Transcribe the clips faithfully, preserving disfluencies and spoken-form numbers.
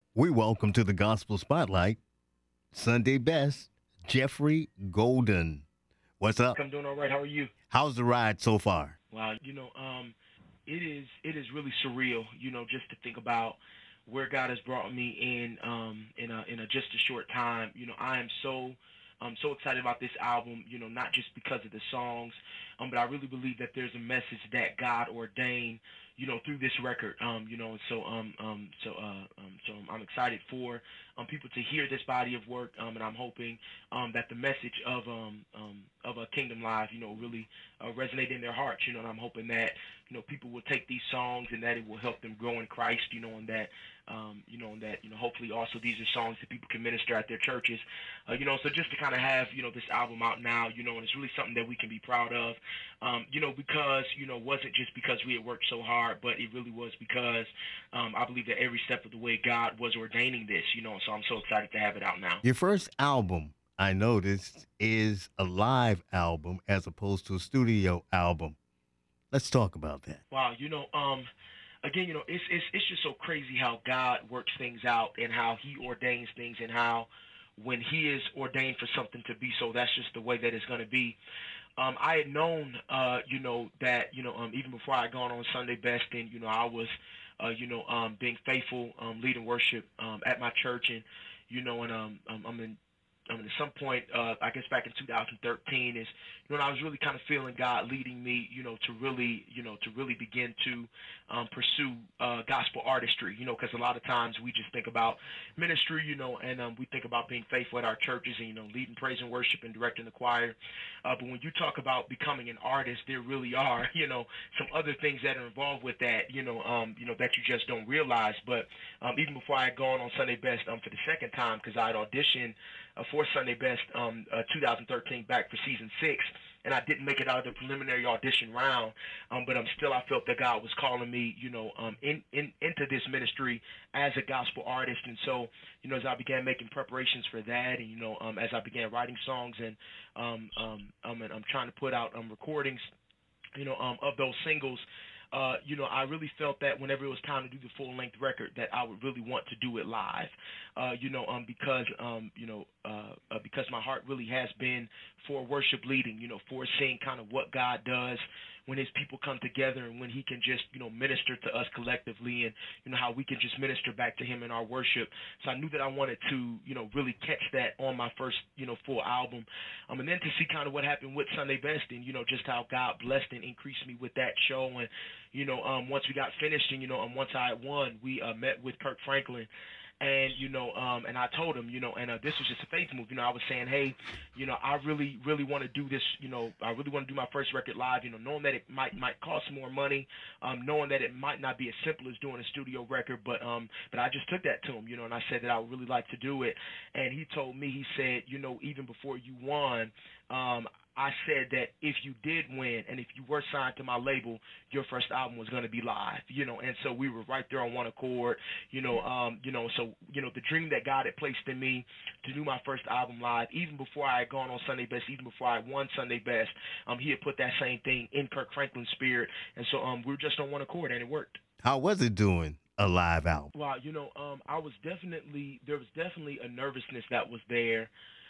We welcome to the Gospel Spotlight, Sunday Best, Jeffrey Golden. What's up? I'm doing all right. How are you? How's the ride so far? Wow, you know, um, it is it is really surreal, you know, just to think about where God has brought me in um in a in a just a short time. You know, I am so I'm so excited about this album, you know, not just because of the songs, um, but I really believe that there's a message that God ordained, you know, through this record. Um, you know, and so um um so uh um so I'm excited for um people to hear this body of work, um, and I'm hoping um that the message of um um of a Kingdom Live, you know, really uh, resonate in their hearts, you know, and I'm hoping that, you know, people will take these songs and that it will help them grow in Christ, you know, and that, um, you know, and that, you know, hopefully also these are songs that people can minister at their churches, uh, you know, so just to kind of have, you know, this album out now, you know, and it's really something that we can be proud of, um, you know, because, you know, it wasn't just because we had worked so hard, but it really was because um, I believe that every step of the way God was ordaining this, you know, so I'm so excited to have it out now. Your first album, I noticed, is a live album as opposed to a studio album. Let's talk about that. Wow, you know, um, again, you know, it's it's it's just so crazy how God works things out and how He ordains things and how when He is ordained for something to be so, that's just the way that it's going to be. Um, I had known, uh, you know, that you know, um, even before I had gone on Sunday Best, and you know, I was, uh, you know, um, being faithful, um, leading worship um, at my church, and you know, and um, um, I'm in I mean, at some point, uh, I guess back in two thousand thirteen is, you know, I was really kind of feeling God leading me, you know, to really, you know, to really begin to um, pursue uh, gospel artistry, you know, because a lot of times we just think about ministry, you know, and um, we think about being faithful at our churches and, you know, leading praise and worship and directing the choir. Uh, but when you talk about becoming an artist, there really are, you know, some other things that are involved with that, you know, um, you know, that you just don't realize. But um, even before I had gone on Sunday Best um, for the second time, because I had auditioned uh, for Sunday Best um, uh, two thousand thirteen back for season six, and I didn't make it out of the preliminary audition round. Um, but I'm still, I felt that God was calling me, you know, um, in, in into this ministry as a gospel artist. And so, you know, as I began making preparations for that, and you know, um, as I began writing songs, and um, um, um, and I'm trying to put out um, recordings, you know, um, of those singles, uh, you know, I really felt that whenever it was time to do the full length record, that I would really want to do it live, uh, you know, um, because, um, you know, uh, uh, because my heart really has been for worship leading, you know, for seeing kind of what God does when His people come together and when He can just, you know, minister to us collectively, and you know how we can just minister back to Him in our worship. So I knew that I wanted to, you know, really catch that on my first, you know, full album. Um, and then to see kind of what happened with Sunday Best, and you know, just how God blessed and increased me with that show. And you know, um, once we got finished, and you know, um, once I had won, we uh, met with Kirk Franklin, and you know, um, and I told him, you know, and uh, this was just a faith move. You know, I was saying, hey, you know, I really, really want to do this. You know, I really want to do my first record live. You know, knowing that it might might cost more money, um, knowing that it might not be as simple as doing a studio record, but um, but I just took that to him, you know, and I said that I would really like to do it, and he told me, he said, you know, even before you won, um, I said that if you did win and if you were signed to my label, your first album was going to be live, you know, and so we were right there on one accord, you know, um, you know, so, you know, the dream that God had placed in me to do my first album live, even before I had gone on Sunday Best, even before I won Sunday Best, um, He had put that same thing in Kirk Franklin's spirit, and so um, we were just on one accord, and it worked. How was it doing a live album? Wow, you know, um, I was definitely, there was definitely a nervousness that was there,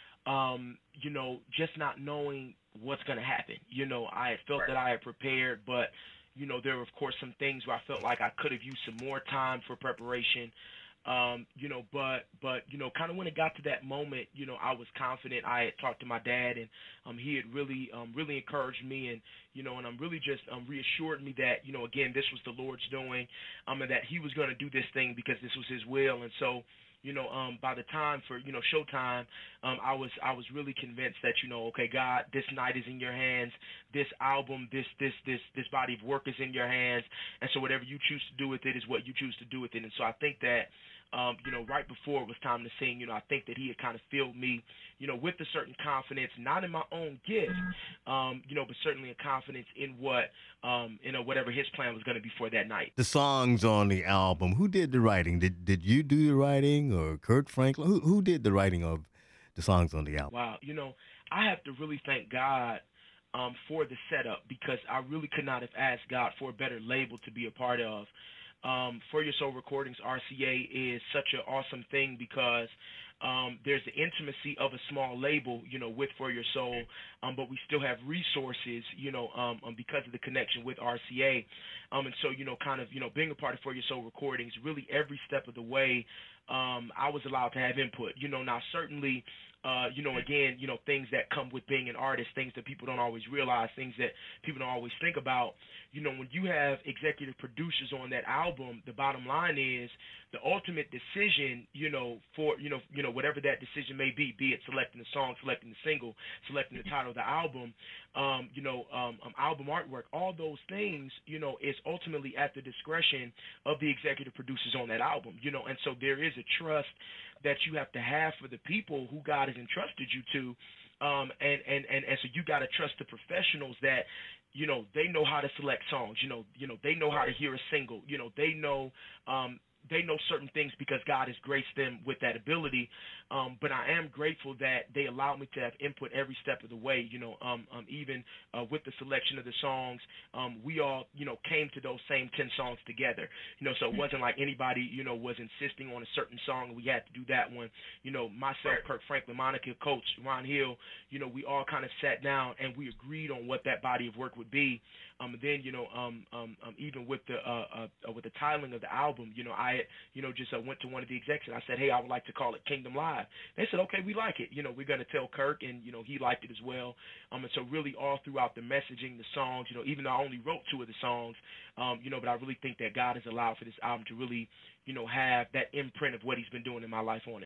um, you know, just not knowing what's going to happen. You know, I had felt that I had prepared, but, you know, there were, of course, some things where I felt like I could have used some more time for preparation. Um, you know, but, but, you know, kind of when it got to that moment, you know, I was confident. I had talked to my dad, and um, he had really, um, really encouraged me, and, you know, and I'm really just um, reassured me that, you know, again, this was the Lord's doing, um, and that He was going to do this thing because this was His will. And so, you know, um, by the time for, you know, showtime, um, I was I was really convinced that, you know, okay, God, this night is in your hands. This album, this this this this body of work is in your hands, and so whatever you choose to do with it is what you choose to do with it. And so I think that, um, you know, right before it was time to sing, you know, I think that He had kind of filled me, you know, with a certain confidence, not in my own gift, um, you know, but certainly a confidence in what, um, you know, whatever His plan was going to be for that night. The songs on the album, who did the writing? Did did you do the writing or Kurt Franklin? Who who did the writing of the songs on the album? Wow, you know, I have to really thank God um, for the setup, because I really could not have asked God for a better label to be a part of. um, For Your Soul Recordings, R C A, is such an awesome thing because um, there's the intimacy of a small label, you know, with For Your Soul, um, but we still have resources, you know, um, um, because of the connection with R C A. Um, and so, you know, kind of, you know, being a part of For Your Soul Recordings, really every step of the way, um, I was allowed to have input. You know, now certainly, uh, you know, again, you know, things that come with being an artist, things that people don't always realize, things that people don't always think about. You know, when you have executive producers on that album, the bottom line is the ultimate decision, you know, for, you know, you know, whatever that decision may be, be it selecting the song, selecting the single, selecting the title of the album, um, you know, um, um, album artwork, all those things, you know, is ultimately at the discretion of the executive producers on that album, you know, and so there is a trust that you have to have for the people who God has entrusted you to. Um, and, and, and, and so you got to trust the professionals that, you know, they know how to select songs, you know, you know, they know how to hear a single, you know, they know, um, they know certain things because God has graced them with that ability. Um, but I am grateful that they allowed me to have input every step of the way, you know, um, um, even uh, with the selection of the songs, um, we all, you know, came to those same ten songs together, you know, so it wasn't like anybody, you know, was insisting on a certain song and we had to do that one. You know, myself, Kirk Franklin, Monica, Coach, Ron Hill, you know, we all kind of sat down and we agreed on what that body of work would be. Um, and then, you know, um, um, um, even with the uh, uh, uh, with the titling of the album, you know, I, you know, just uh, went to one of the execs and I said, hey, I would like to call it Kingdom Live. They said, okay, we like it. You know, we're going to tell Kirk, and you know, he liked it as well. Um, and so really, all throughout the messaging, the songs, you know, even though I only wrote two of the songs, um, you know, but I really think that God has allowed for this album to really, you know, have that imprint of what He's been doing in my life on it.